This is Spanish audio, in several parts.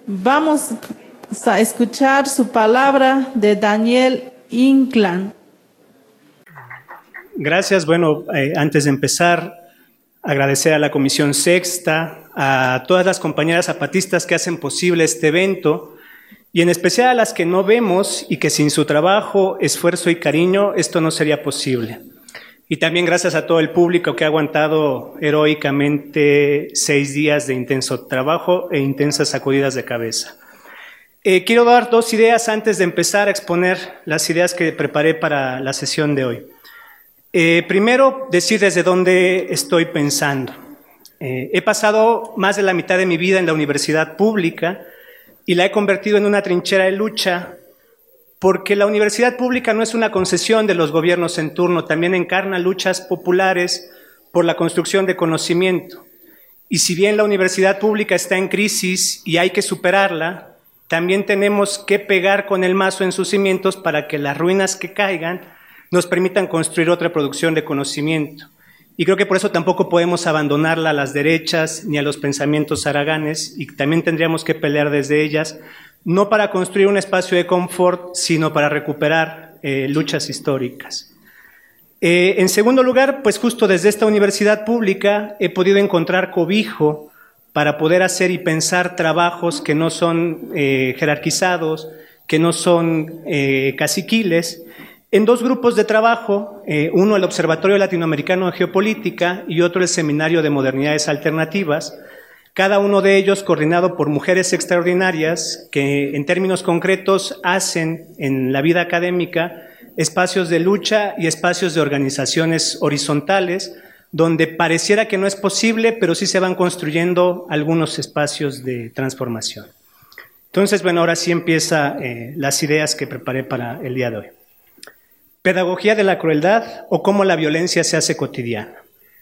Vamos a escuchar su palabra de Daniel Inclán. Gracias. Bueno, antes de empezar, agradecer a la Comisión Sexta, a todas las compañeras zapatistas que hacen posible este evento, y en especial a las que no vemos y que sin su trabajo, esfuerzo y cariño esto no sería posible. Y también gracias a todo el público que ha aguantado heroicamente 6 días de intenso trabajo e intensas sacudidas de cabeza. Quiero dar 2 ideas antes de empezar a exponer las ideas que preparé para la sesión de hoy. Primero, decir desde dónde estoy pensando. He pasado más de la mitad de mi vida en la universidad pública y la he convertido en una trinchera de lucha, porque la universidad pública no es una concesión de los gobiernos en turno, también encarna luchas populares por la construcción de conocimiento. Y si bien la universidad pública está en crisis y hay que superarla, también tenemos que pegar con el mazo en sus cimientos para que las ruinas que caigan nos permitan construir otra producción de conocimiento. Y creo que por eso tampoco podemos abandonarla a las derechas ni a los pensamientos haraganes, y también tendríamos que pelear desde ellas, no para construir un espacio de confort, sino para recuperar luchas históricas. En segundo lugar, pues justo desde esta universidad pública he podido encontrar cobijo para poder hacer y pensar trabajos que no son jerarquizados, que no son caciquiles, en 2 grupos de trabajo, uno el Observatorio Latinoamericano de Geopolítica y otro el Seminario de Modernidades Alternativas, cada uno de ellos coordinado por mujeres extraordinarias que en términos concretos hacen en la vida académica espacios de lucha y espacios de organizaciones horizontales, donde pareciera que no es posible, pero sí se van construyendo algunos espacios de transformación. Entonces, bueno, ahora sí empieza las ideas que preparé para el día de hoy. Pedagogía de la crueldad o cómo la violencia se hace cotidiana.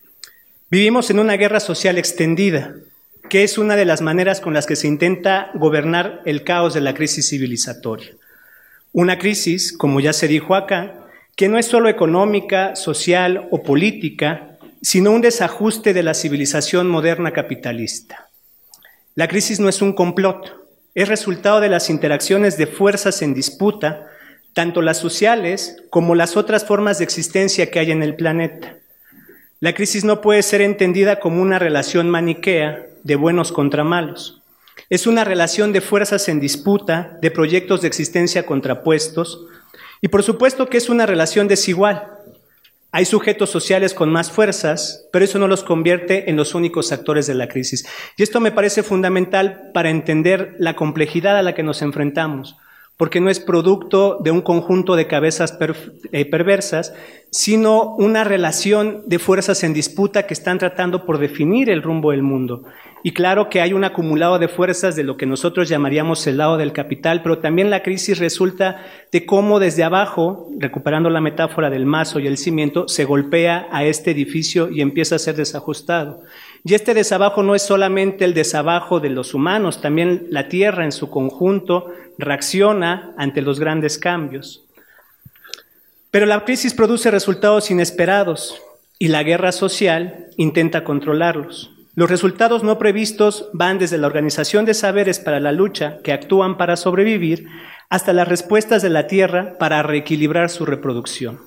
Vivimos en una guerra social extendida, que es una de las maneras con las que se intenta gobernar el caos de la crisis civilizatoria. Una crisis, como ya se dijo acá, que no es solo económica, social o política, sino un desajuste de la civilización moderna capitalista. La crisis no es un complot, es resultado de las interacciones de fuerzas en disputa, tanto las sociales como las otras formas de existencia que hay en el planeta. La crisis no puede ser entendida como una relación maniquea de buenos contra malos. Es una relación de fuerzas en disputa, de proyectos de existencia contrapuestos, y por supuesto que es una relación desigual. Hay sujetos sociales con más fuerzas, pero eso no los convierte en los únicos actores de la crisis. Y esto me parece fundamental para entender la complejidad a la que nos enfrentamos, porque no es producto de un conjunto de cabezas perversas, sino una relación de fuerzas en disputa que están tratando por definir el rumbo del mundo. Y claro que hay un acumulado de fuerzas de lo que nosotros llamaríamos el lado del capital, pero también la crisis resulta de cómo desde abajo, recuperando la metáfora del mazo y el cimiento, se golpea a este edificio y empieza a ser desajustado. Y este desabajo no es solamente el desabajo de los humanos, también la tierra en su conjunto reacciona ante los grandes cambios. Pero la crisis produce resultados inesperados y la guerra social intenta controlarlos. Los resultados no previstos van desde la organización de saberes para la lucha que actúan para sobrevivir hasta las respuestas de la tierra para reequilibrar su reproducción.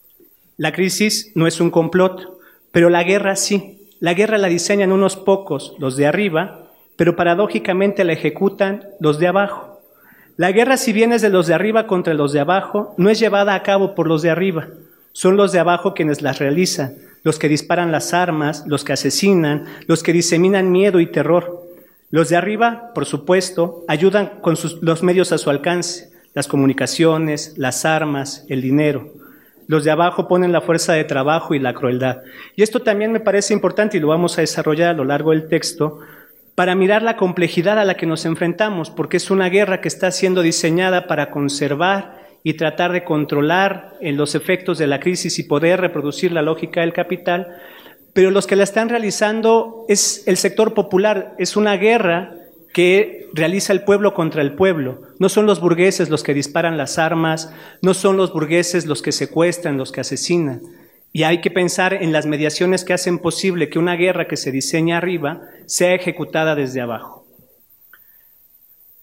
La crisis no es un complot, pero la guerra sí. La guerra la diseñan unos pocos, los de arriba, pero paradójicamente la ejecutan los de abajo. La guerra, si bien es de los de arriba contra los de abajo, no es llevada a cabo por los de arriba. Son los de abajo quienes las realizan, los que disparan las armas, los que asesinan, los que diseminan miedo y terror. Los de arriba, por supuesto, ayudan con los medios a su alcance, las comunicaciones, las armas, el dinero. Los de abajo ponen la fuerza de trabajo y la crueldad. Y esto también me parece importante y lo vamos a desarrollar a lo largo del texto para mirar la complejidad a la que nos enfrentamos, porque es una guerra que está siendo diseñada para conservar y tratar de controlar los efectos de la crisis y poder reproducir la lógica del capital, pero los que la están realizando es el sector popular, es una guerra que realiza el pueblo contra el pueblo. No son los burgueses los que disparan las armas, no son los burgueses los que secuestran, los que asesinan. Y hay que pensar en las mediaciones que hacen posible que una guerra que se diseña arriba sea ejecutada desde abajo.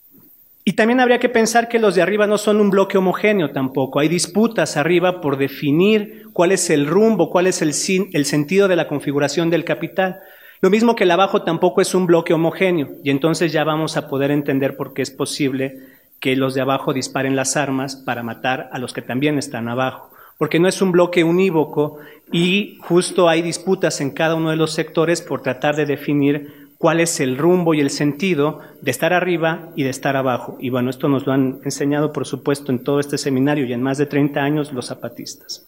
Y también habría que pensar que los de arriba no son un bloque homogéneo tampoco. Hay disputas arriba por definir cuál es el rumbo, cuál es el sentido de la configuración del capital. Lo mismo que el abajo tampoco es un bloque homogéneo. Y entonces ya vamos a poder entender por qué es posible que los de abajo disparen las armas para matar a los que también están abajo. Porque no es un bloque unívoco y justo hay disputas en cada uno de los sectores por tratar de definir cuál es el rumbo y el sentido de estar arriba y de estar abajo. Y bueno, esto nos lo han enseñado, por supuesto, en todo este seminario y en más de 30 años los zapatistas.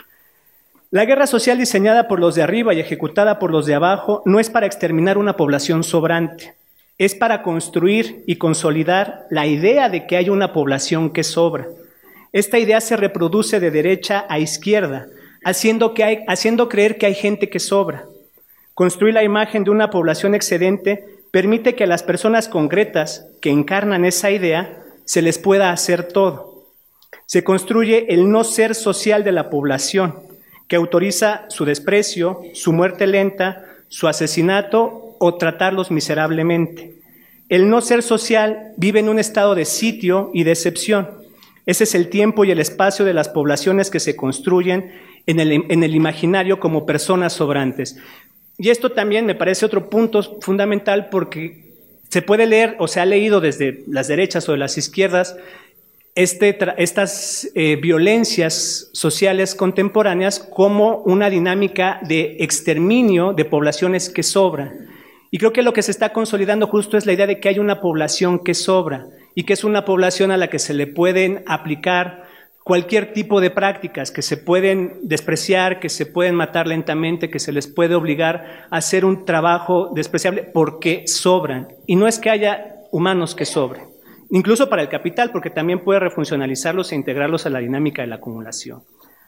La guerra social diseñada por los de arriba y ejecutada por los de abajo no es para exterminar una población sobrante, es para construir y consolidar la idea de que hay una población que sobra. Esta idea se reproduce de derecha a izquierda, haciendo creer que hay gente que sobra. Construir la imagen de una población excedente permite que a las personas concretas que encarnan esa idea se les pueda hacer todo. Se construye el no ser social de la población, que autoriza su desprecio, su muerte lenta, su asesinato o tratarlos miserablemente. El no ser social vive en un estado de sitio y de excepción. Ese es el tiempo y el espacio de las poblaciones que se construyen en el imaginario como personas sobrantes. Y esto también me parece otro punto fundamental porque se puede leer o se ha leído desde las derechas o de las izquierdas estas violencias sociales contemporáneas como una dinámica de exterminio de poblaciones que sobran. Y creo que lo que se está consolidando justo es la idea de que hay una población que sobra y que es una población a la que se le pueden aplicar cualquier tipo de prácticas, que se pueden despreciar, que se pueden matar lentamente, que se les puede obligar a hacer un trabajo despreciable porque sobran. Y no es que haya humanos que sobren, incluso para el capital, porque también puede refuncionalizarlos e integrarlos a la dinámica de la acumulación.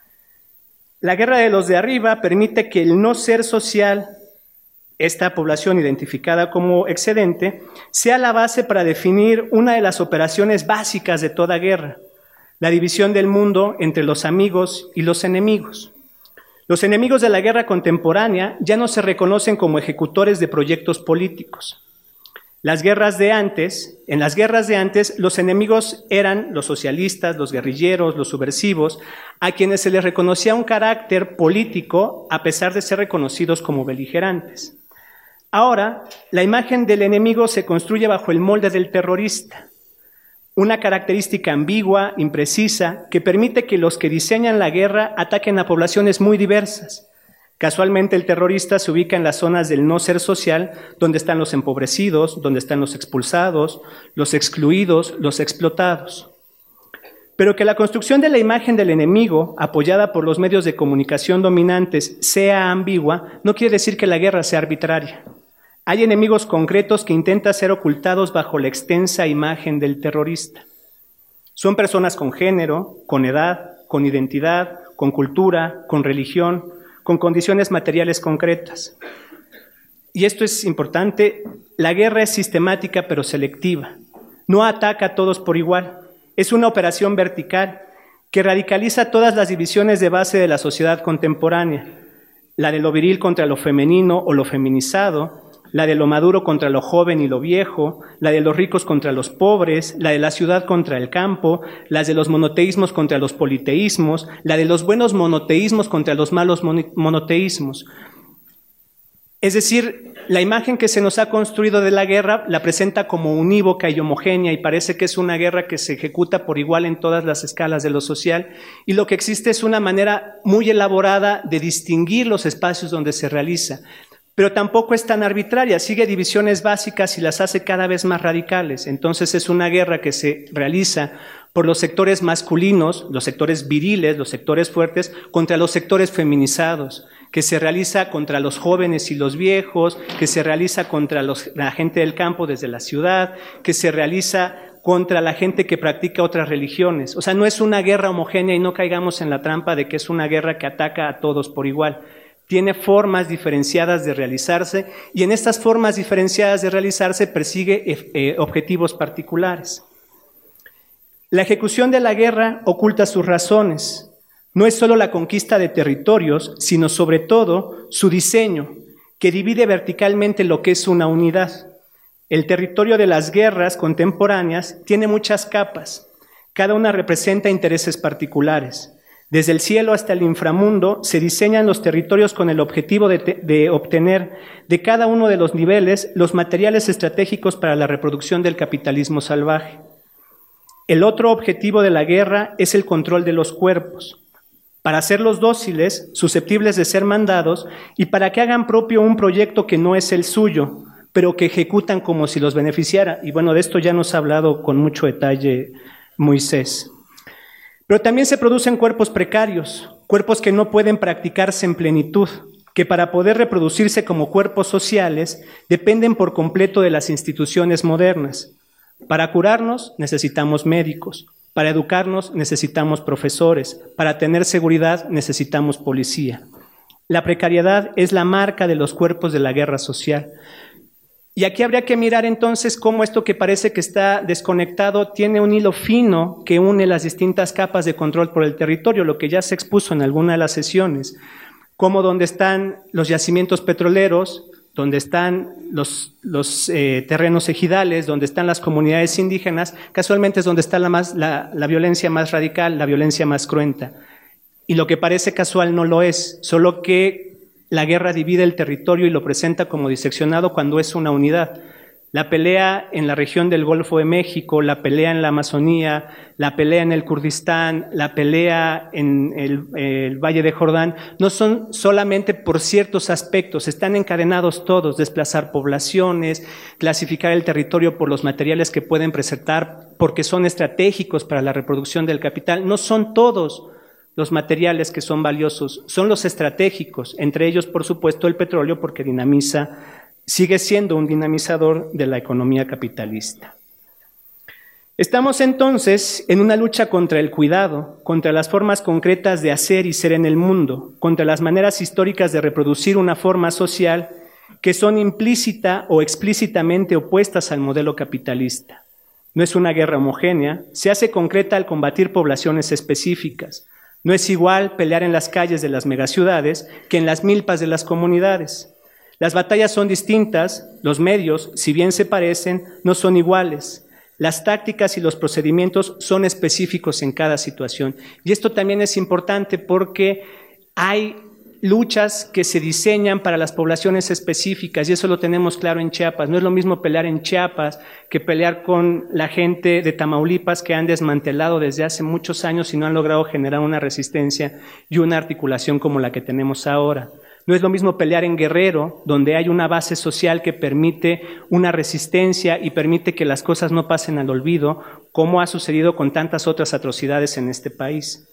La guerra de los de arriba permite que el no ser social, esta población identificada como excedente, sea la base para definir una de las operaciones básicas de toda guerra: la división del mundo entre los amigos y los enemigos. Los enemigos de la guerra contemporánea ya no se reconocen como ejecutores de proyectos políticos. En las guerras de antes, los enemigos eran los socialistas, los guerrilleros, los subversivos, a quienes se les reconocía un carácter político a pesar de ser reconocidos como beligerantes. Ahora, la imagen del enemigo se construye bajo el molde del terrorista. Una característica ambigua, imprecisa, que permite que los que diseñan la guerra ataquen a poblaciones muy diversas. Casualmente el terrorista se ubica en las zonas del no ser social, donde están los empobrecidos, donde están los expulsados, los excluidos, los explotados. Pero que la construcción de la imagen del enemigo, apoyada por los medios de comunicación dominantes, sea ambigua, no quiere decir que la guerra sea arbitraria. Hay enemigos concretos que intentan ser ocultados bajo la extensa imagen del terrorista. Son personas con género, con edad, con identidad, con cultura, con religión, con condiciones materiales concretas. Y esto es importante: la guerra es sistemática pero selectiva. No ataca a todos por igual. Es una operación vertical que radicaliza todas las divisiones de base de la sociedad contemporánea: la de lo viril contra lo femenino o lo feminizado, la de lo maduro contra lo joven y lo viejo, la de los ricos contra los pobres, la de la ciudad contra el campo, las de los monoteísmos contra los politeísmos, la de los buenos monoteísmos contra los malos monoteísmos. Es decir, la imagen que se nos ha construido de la guerra la presenta como unívoca y homogénea, y parece que es una guerra que se ejecuta por igual en todas las escalas de lo social, y lo que existe es una manera muy elaborada de distinguir los espacios donde se realiza. Pero tampoco es tan arbitraria, sigue divisiones básicas y las hace cada vez más radicales. Entonces es una guerra que se realiza por los sectores masculinos, los sectores viriles, los sectores fuertes, contra los sectores feminizados, que se realiza contra los jóvenes y los viejos, que se realiza contra la gente del campo desde la ciudad, que se realiza contra la gente que practica otras religiones. O sea, no es una guerra homogénea y no caigamos en la trampa de que es una guerra que ataca a todos por igual. Tiene formas diferenciadas de realizarse y en estas formas diferenciadas de realizarse persigue objetivos particulares. La ejecución de la guerra oculta sus razones. No es solo la conquista de territorios, sino sobre todo su diseño, que divide verticalmente lo que es una unidad. El territorio de las guerras contemporáneas tiene muchas capas. Cada una representa intereses particulares. Desde el cielo hasta el inframundo se diseñan los territorios con el objetivo de obtener de cada uno de los niveles los materiales estratégicos para la reproducción del capitalismo salvaje. El otro objetivo de la guerra es el control de los cuerpos, para hacerlos dóciles, susceptibles de ser mandados y para que hagan propio un proyecto que no es el suyo, pero que ejecutan como si los beneficiara. Y bueno, de esto ya nos ha hablado con mucho detalle Moisés. Pero también se producen cuerpos precarios, cuerpos que no pueden practicarse en plenitud, que para poder reproducirse como cuerpos sociales dependen por completo de las instituciones modernas. Para curarnos necesitamos médicos, para educarnos necesitamos profesores, para tener seguridad necesitamos policía. La precariedad es la marca de los cuerpos de la guerra social. Y aquí habría que mirar entonces cómo esto que parece que está desconectado tiene un hilo fino que une las distintas capas de control por el territorio, lo que ya se expuso en alguna de las sesiones, como donde están los yacimientos petroleros, donde están los terrenos ejidales, donde están las comunidades indígenas, casualmente es donde está la violencia más radical, la violencia más cruenta. Y lo que parece casual no lo es, solo que la guerra divide el territorio y lo presenta como diseccionado cuando es una unidad. La pelea en la región del Golfo de México, la pelea en la Amazonía, la pelea en el Kurdistán, la pelea en el Valle de Jordán, no son solamente por ciertos aspectos, están encadenados todos, desplazar poblaciones, clasificar el territorio por los materiales que pueden presentar, porque son estratégicos para la reproducción del capital. No son todos los materiales que son valiosos, son los estratégicos, entre ellos, por supuesto, el petróleo, porque sigue siendo un dinamizador de la economía capitalista. Estamos entonces en una lucha contra el cuidado, contra las formas concretas de hacer y ser en el mundo, contra las maneras históricas de reproducir una forma social que son implícita o explícitamente opuestas al modelo capitalista. No es una guerra homogénea, se hace concreta al combatir poblaciones específicas. No es igual pelear en las calles de las megaciudades que en las milpas de las comunidades. Las batallas son distintas, los medios, si bien se parecen, no son iguales. Las tácticas y los procedimientos son específicos en cada situación. Y esto también es importante porque hay luchas que se diseñan para las poblaciones específicas, y eso lo tenemos claro en Chiapas. No es lo mismo pelear en Chiapas que pelear con la gente de Tamaulipas que han desmantelado desde hace muchos años y no han logrado generar una resistencia y una articulación como la que tenemos ahora. No es lo mismo pelear en Guerrero, donde hay una base social que permite una resistencia y permite que las cosas no pasen al olvido, como ha sucedido con tantas otras atrocidades en este país.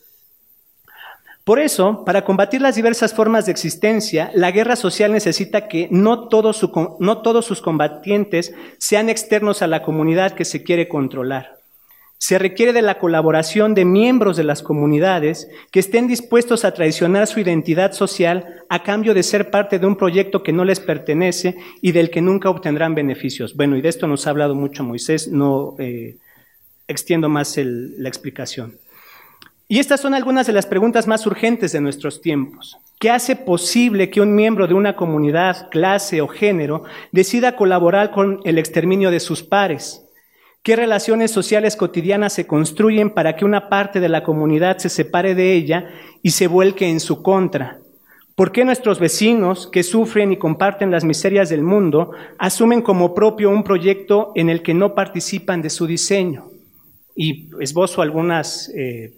Por eso, para combatir las diversas formas de existencia, la guerra social necesita que no todos sus combatientes sean externos a la comunidad que se quiere controlar. Se requiere de la colaboración de miembros de las comunidades que estén dispuestos a traicionar su identidad social a cambio de ser parte de un proyecto que no les pertenece y del que nunca obtendrán beneficios. Bueno, y de esto nos ha hablado mucho Moisés, no extiendo más la explicación. Y estas son algunas de las preguntas más urgentes de nuestros tiempos. ¿Qué hace posible que un miembro de una comunidad, clase o género decida colaborar con el exterminio de sus pares? ¿Qué relaciones sociales cotidianas se construyen para que una parte de la comunidad se separe de ella y se vuelque en su contra? ¿Por qué nuestros vecinos, que sufren y comparten las miserias del mundo, asumen como propio un proyecto en el que no participan de su diseño? Y esbozo algunas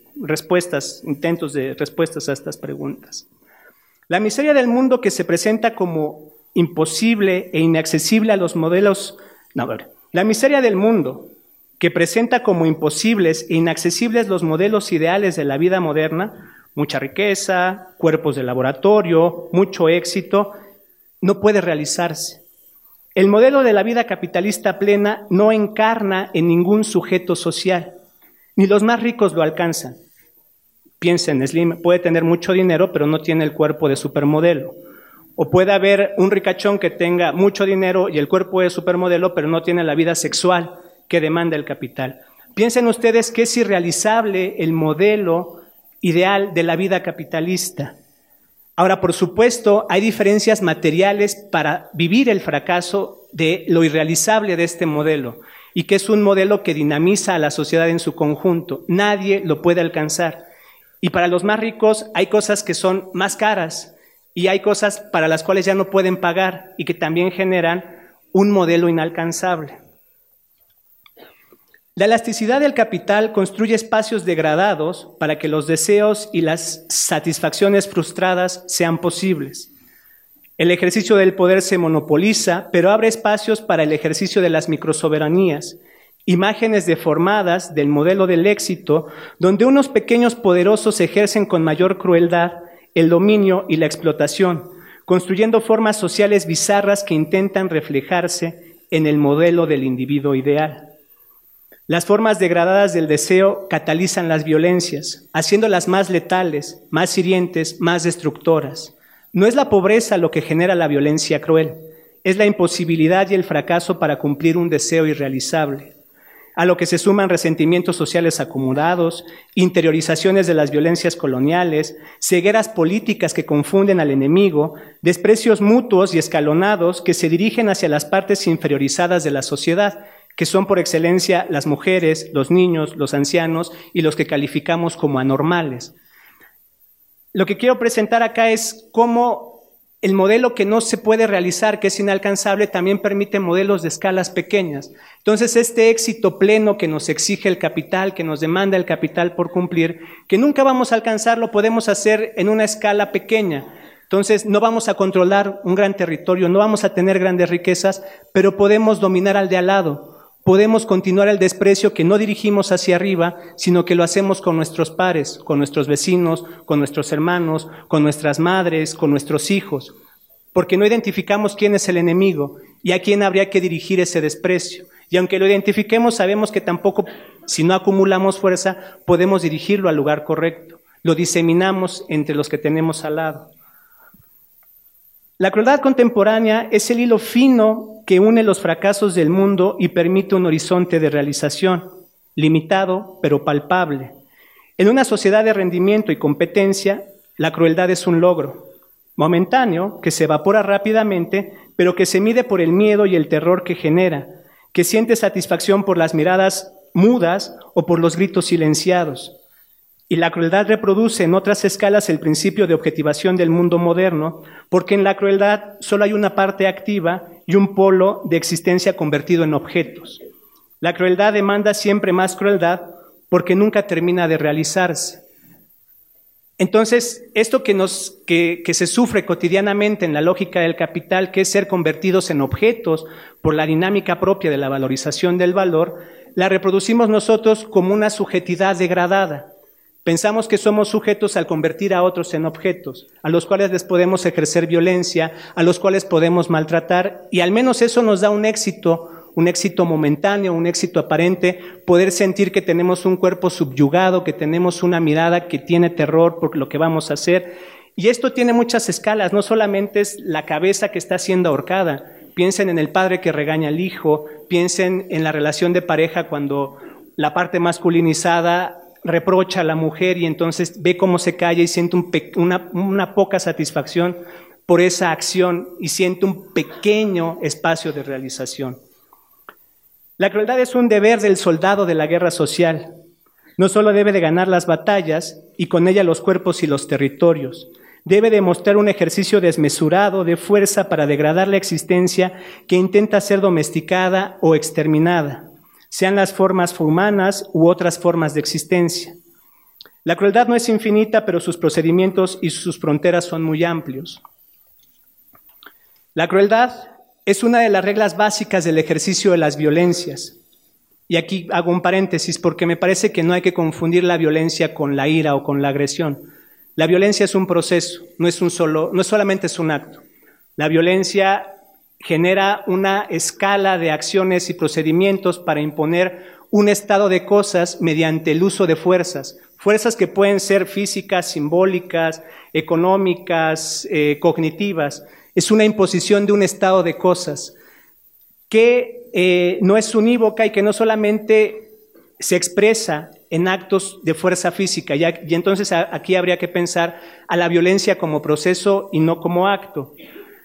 intentos de respuestas a estas preguntas. La miseria del mundo que se presenta como imposible e inaccesible a los modelos... La miseria del mundo que presenta como imposibles e inaccesibles los modelos ideales de la vida moderna, mucha riqueza, cuerpos de laboratorio, mucho éxito, no puede realizarse. El modelo de la vida capitalista plena no encarna en ningún sujeto social, ni los más ricos lo alcanzan. Piensen, Slim puede tener mucho dinero, pero no tiene el cuerpo de supermodelo. O puede haber un ricachón que tenga mucho dinero y el cuerpo de supermodelo, pero no tiene la vida sexual que demanda el capital. Piensen ustedes que es irrealizable el modelo ideal de la vida capitalista. Ahora, por supuesto, hay diferencias materiales para vivir el fracaso de lo irrealizable de este modelo, y que es un modelo que dinamiza a la sociedad en su conjunto. Nadie lo puede alcanzar. Y para los más ricos hay cosas que son más caras y hay cosas para las cuales ya no pueden pagar y que también generan un modelo inalcanzable. La elasticidad del capital construye espacios degradados para que los deseos y las satisfacciones frustradas sean posibles. El ejercicio del poder se monopoliza, pero abre espacios para el ejercicio de las microsoberanías, imágenes deformadas del modelo del éxito, donde unos pequeños poderosos ejercen con mayor crueldad el dominio y la explotación, construyendo formas sociales bizarras que intentan reflejarse en el modelo del individuo ideal. Las formas degradadas del deseo catalizan las violencias, haciéndolas más letales, más hirientes, más destructoras. No es la pobreza lo que genera la violencia cruel, es la imposibilidad y el fracaso para cumplir un deseo irrealizable, a lo que se suman resentimientos sociales acumulados, interiorizaciones de las violencias coloniales, cegueras políticas que confunden al enemigo, desprecios mutuos y escalonados que se dirigen hacia las partes inferiorizadas de la sociedad, que son por excelencia las mujeres, los niños, los ancianos y los que calificamos como anormales. Lo que quiero presentar acá es cómo el modelo que no se puede realizar, que es inalcanzable, también permite modelos de escalas pequeñas. Entonces, este éxito pleno que nos exige el capital, que nos demanda el capital por cumplir, que nunca vamos a alcanzar, lo podemos hacer en una escala pequeña. Entonces, no vamos a controlar un gran territorio, no vamos a tener grandes riquezas, pero podemos dominar al de al lado. Podemos continuar el desprecio que no dirigimos hacia arriba, sino que lo hacemos con nuestros pares, con nuestros vecinos, con nuestros hermanos, con nuestras madres, con nuestros hijos, porque no identificamos quién es el enemigo y a quién habría que dirigir ese desprecio. Y aunque lo identifiquemos, sabemos que tampoco, si no acumulamos fuerza, podemos dirigirlo al lugar correcto. Lo diseminamos entre los que tenemos al lado. La crueldad contemporánea es el hilo fino que une los fracasos del mundo y permite un horizonte de realización, limitado pero palpable. En una sociedad de rendimiento y competencia, la crueldad es un logro, momentáneo, que se evapora rápidamente, pero que se mide por el miedo y el terror que genera, que siente satisfacción por las miradas mudas o por los gritos silenciados. Y la crueldad reproduce en otras escalas el principio de objetivación del mundo moderno, porque en la crueldad solo hay una parte activa y un polo de existencia convertido en objetos. La crueldad demanda siempre más crueldad porque nunca termina de realizarse. Entonces, esto que se sufre cotidianamente en la lógica del capital, que es ser convertidos en objetos por la dinámica propia de la valorización del valor, la reproducimos nosotros como una subjetividad degradada. Pensamos que somos sujetos al convertir a otros en objetos, a los cuales les podemos ejercer violencia, a los cuales podemos maltratar, y al menos eso nos da un éxito momentáneo, un éxito aparente, poder sentir que tenemos un cuerpo subyugado, que tenemos una mirada que tiene terror por lo que vamos a hacer. Y esto tiene muchas escalas, no solamente es la cabeza que está siendo ahorcada. Piensen en el padre que regaña al hijo, piensen en la relación de pareja cuando la parte masculinizada reprocha a la mujer y entonces ve cómo se calla y siente una poca satisfacción por esa acción y siente un pequeño espacio de realización. La crueldad es un deber del soldado de la guerra social. No solo debe de ganar las batallas y con ella los cuerpos y los territorios, debe demostrar un ejercicio desmesurado de fuerza para degradar la existencia que intenta ser domesticada o exterminada, sean las formas humanas u otras formas de existencia. La crueldad no es infinita, pero sus procedimientos y sus fronteras son muy amplios. La crueldad es una de las reglas básicas del ejercicio de las violencias. Y aquí hago un paréntesis porque me parece que no hay que confundir la violencia con la ira o con la agresión. La violencia es un proceso, no solamente es un acto. La violencia genera una escala de acciones y procedimientos para imponer un estado de cosas mediante el uso de fuerzas que pueden ser físicas, simbólicas, económicas, cognitivas. Es una imposición de un estado de cosas que no es unívoca y que no solamente se expresa en actos de fuerza física, y entonces aquí habría que pensar a la violencia como proceso y no como acto.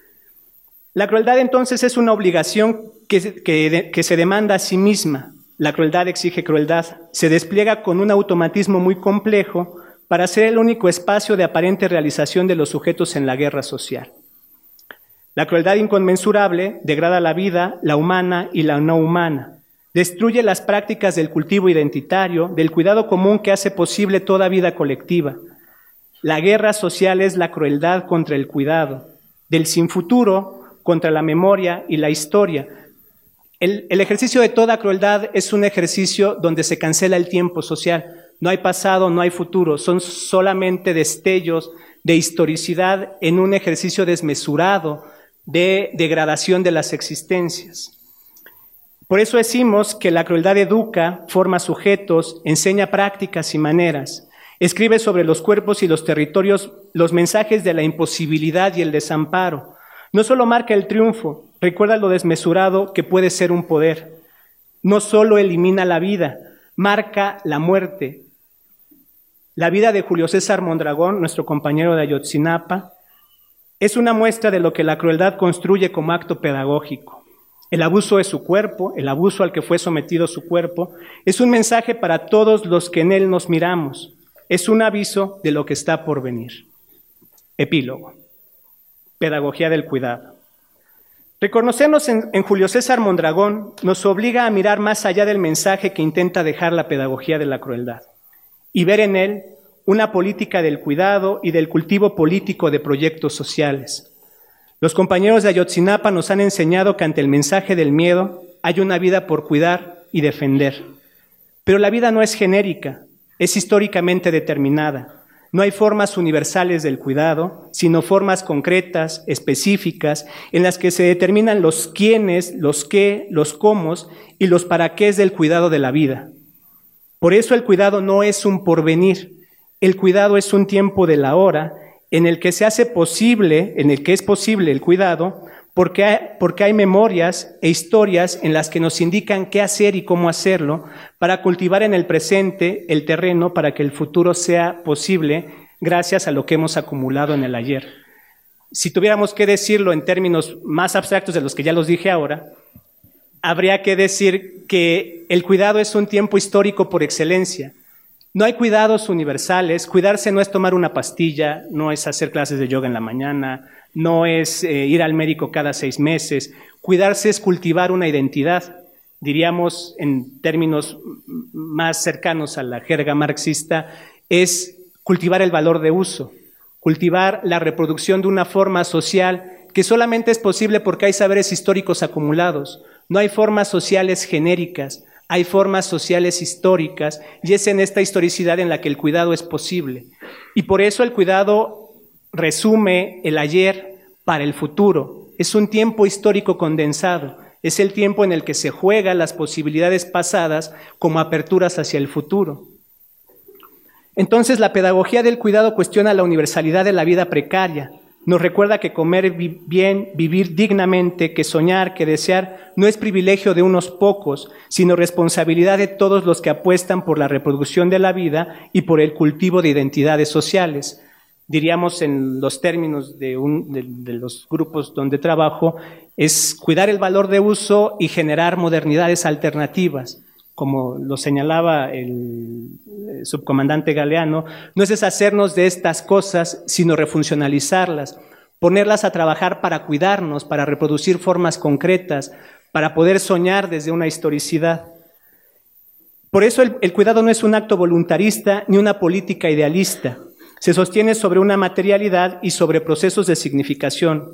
La crueldad entonces es una obligación que se demanda a sí misma. La crueldad exige crueldad. Se despliega con un automatismo muy complejo para ser el único espacio de aparente realización de los sujetos en la guerra social. La crueldad inconmensurable degrada la vida, la humana y la no humana. Destruye las prácticas del cultivo identitario, del cuidado común que hace posible toda vida colectiva. La guerra social es la crueldad contra el cuidado, del sin futuro contra la memoria y la historia. El ejercicio de toda crueldad es un ejercicio donde se cancela el tiempo social. No hay pasado, no hay futuro, son solamente destellos de historicidad en un ejercicio desmesurado de degradación de las existencias. Por eso decimos que la crueldad educa, forma sujetos, enseña prácticas y maneras, escribe sobre los cuerpos y los territorios los mensajes de la imposibilidad y el desamparo. No solo marca el triunfo, recuerda lo desmesurado que puede ser un poder. No solo elimina la vida, marca la muerte. La vida de Julio César Mondragón, nuestro compañero de Ayotzinapa, es una muestra de lo que la crueldad construye como acto pedagógico. El abuso de su cuerpo, el abuso al que fue sometido su cuerpo, es un mensaje para todos los que en él nos miramos. Es un aviso de lo que está por venir. Epílogo. Pedagogía del cuidado. Reconocernos en Julio César Mondragón nos obliga a mirar más allá del mensaje que intenta dejar la pedagogía de la crueldad y ver en él una política del cuidado y del cultivo político de proyectos sociales. Los compañeros de Ayotzinapa nos han enseñado que ante el mensaje del miedo hay una vida por cuidar y defender. Pero la vida no es genérica, es históricamente determinada. No hay formas universales del cuidado, sino formas concretas, específicas, en las que se determinan los quiénes, los qué, los cómo y los para qué del cuidado de la vida. Por eso el cuidado no es un porvenir, el cuidado es un tiempo de la hora en el que se hace posible, en el que es posible el cuidado, porque hay memorias e historias en las que nos indican qué hacer y cómo hacerlo para cultivar en el presente el terreno para que el futuro sea posible gracias a lo que hemos acumulado en el ayer. Si tuviéramos que decirlo en términos más abstractos de los que ya los dije ahora, habría que decir que el cuidado es un tiempo histórico por excelencia. No hay cuidados universales. Cuidarse no es tomar una pastilla, no es hacer clases de yoga en la mañana, no es ir al médico cada 6 meses. Cuidarse es cultivar una identidad. Diríamos, en términos más cercanos a la jerga marxista, es cultivar el valor de uso, cultivar la reproducción de una forma social que solamente es posible porque hay saberes históricos acumulados. No hay formas sociales genéricas. Hay formas sociales históricas y es en esta historicidad en la que el cuidado es posible. Y por eso el cuidado resume el ayer para el futuro. Es un tiempo histórico condensado. Es el tiempo en el que se juegan las posibilidades pasadas como aperturas hacia el futuro. Entonces la pedagogía del cuidado cuestiona la universalidad de la vida precaria. Nos recuerda que comer bien, vivir dignamente, que soñar, que desear, no es privilegio de unos pocos, sino responsabilidad de todos los que apuestan por la reproducción de la vida y por el cultivo de identidades sociales. Diríamos en los términos de los grupos donde trabajo, es cuidar el valor de uso y generar modernidades alternativas. Como lo señalaba el subcomandante Galeano, no es deshacernos de estas cosas, sino refuncionalizarlas, ponerlas a trabajar para cuidarnos, para reproducir formas concretas, para poder soñar desde una historicidad. Por eso el cuidado no es un acto voluntarista ni una política idealista. Se sostiene sobre una materialidad y sobre procesos de significación.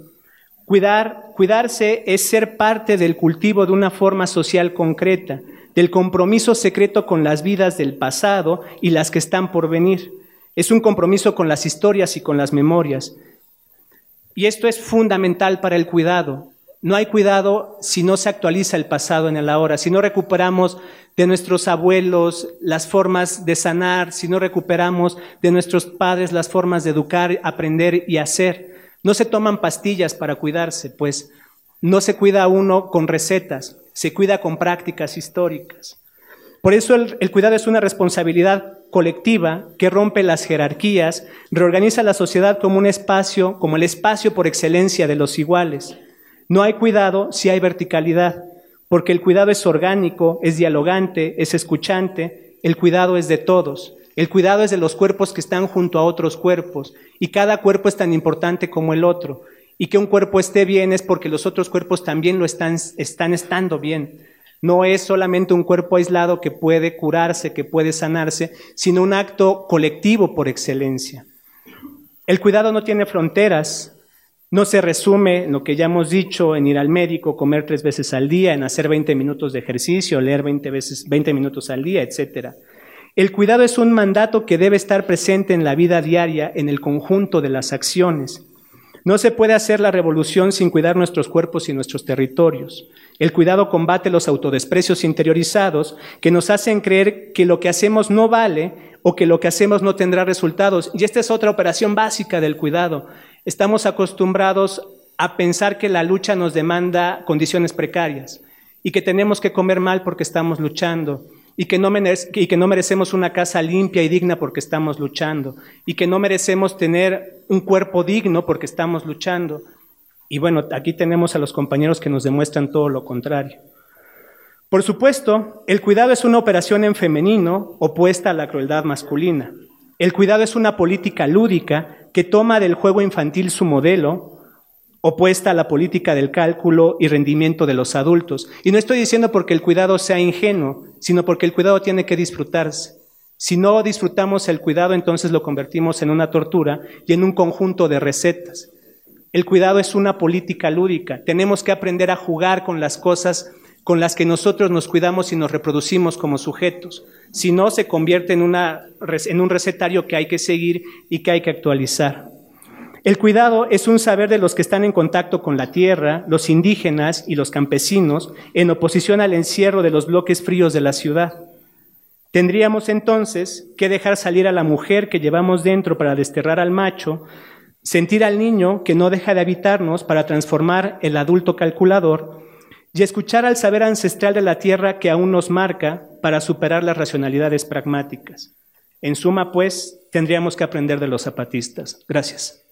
Cuidarse es ser parte del cultivo de una forma social concreta, del compromiso secreto con las vidas del pasado y las que están por venir. Es un compromiso con las historias y con las memorias. Y esto es fundamental para el cuidado. No hay cuidado si no se actualiza el pasado en el ahora, si no recuperamos de nuestros abuelos las formas de sanar, si no recuperamos de nuestros padres las formas de educar, aprender y hacer. No se toman pastillas para cuidarse, pues no se cuida uno con recetas, se cuida con prácticas históricas. Por eso el cuidado es una responsabilidad colectiva que rompe las jerarquías, reorganiza la sociedad como un espacio, como el espacio por excelencia de los iguales. No hay cuidado si hay verticalidad, porque el cuidado es orgánico, es dialogante, es escuchante, el cuidado es de todos. El cuidado es de los cuerpos que están junto a otros cuerpos, y cada cuerpo es tan importante como el otro. Y que un cuerpo esté bien es porque los otros cuerpos también lo están estando bien. No es solamente un cuerpo aislado que puede curarse, que puede sanarse, sino un acto colectivo por excelencia. El cuidado no tiene fronteras, no se resume en lo que ya hemos dicho, en ir al médico, comer 3 veces al día, en hacer 20 minutos de ejercicio, leer 20 minutos al día, etc. El cuidado es un mandato que debe estar presente en la vida diaria, en el conjunto de las acciones. No se puede hacer la revolución sin cuidar nuestros cuerpos y nuestros territorios. El cuidado combate los autodesprecios interiorizados que nos hacen creer que lo que hacemos no vale o que lo que hacemos no tendrá resultados. Y esta es otra operación básica del cuidado. Estamos acostumbrados a pensar que la lucha nos demanda condiciones precarias y que tenemos que comer mal porque estamos luchando. Y que no merecemos una casa limpia y digna porque estamos luchando, y que no merecemos tener un cuerpo digno porque estamos luchando. Y bueno, aquí tenemos a los compañeros que nos demuestran todo lo contrario. Por supuesto, el cuidado es una operación en femenino opuesta a la crueldad masculina. El cuidado es una política lúdica que toma del juego infantil su modelo, opuesta a la política del cálculo y rendimiento de los adultos. Y no estoy diciendo porque el cuidado sea ingenuo, sino porque el cuidado tiene que disfrutarse. Si no disfrutamos el cuidado, entonces lo convertimos en una tortura y en un conjunto de recetas. El cuidado es una política lúdica. Tenemos que aprender a jugar con las cosas con las que nosotros nos cuidamos y nos reproducimos como sujetos. Si no, se convierte en un recetario que hay que seguir y que hay que actualizar. El cuidado es un saber de los que están en contacto con la tierra, los indígenas y los campesinos, en oposición al encierro de los bloques fríos de la ciudad. Tendríamos entonces que dejar salir a la mujer que llevamos dentro para desterrar al macho, sentir al niño que no deja de habitarnos para transformar el adulto calculador y escuchar al saber ancestral de la tierra que aún nos marca para superar las racionalidades pragmáticas. En suma, pues, tendríamos que aprender de los zapatistas. Gracias.